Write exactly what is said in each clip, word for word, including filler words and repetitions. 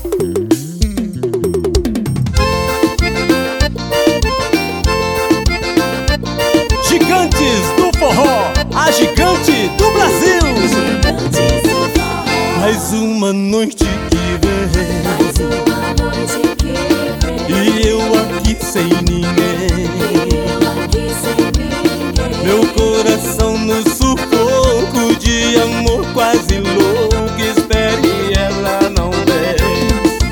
Gigantes do forró, a gigante do Brasil. Mais uma noite que vem, Mais uma noite que vem, e eu aqui sem ninguém. eu aqui sem ninguém. Meu coração no sufoco de amor quase louco. Espere e ela não vem.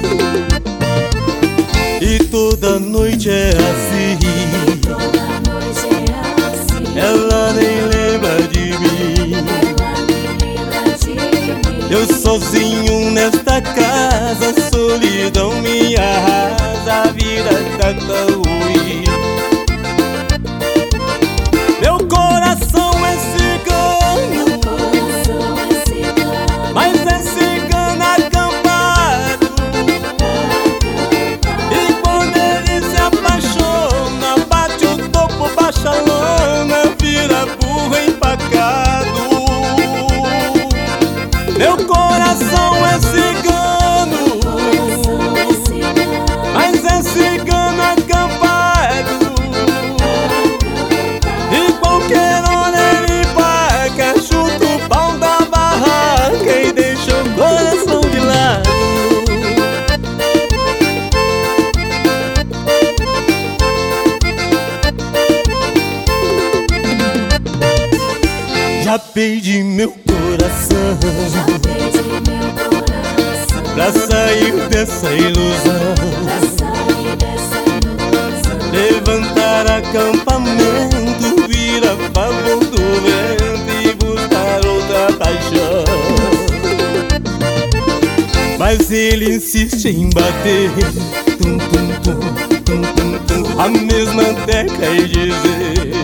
E toda noite é assim, Toda noite é assim, ela nem lembra de mim. ela nem lembra de mim. Eu sozinho nesta casa, solidão me arrasa, a vida tá tão ruim. Meu coração é cigano, Meu coração é cigano, mas é cigano acampado. E quando ele se apaixona, bate o topo, baixa a lona, vira burro empacado. Meu coração é cigano, coração é cigano, mas é cigano acampado. E qualquer hora ele paga, chuta o pau da barraca e deixa o coração de lado. Já perdi meu coração perdi meu coração, pra sair dessa ilusão. pra sair dessa ilusão. Levantar acampamento, vir a favor do vento e buscar outra paixão. Mas ele insiste em bater tum, tum, tum, tum, tum, tum, a mesma tecla e dizer: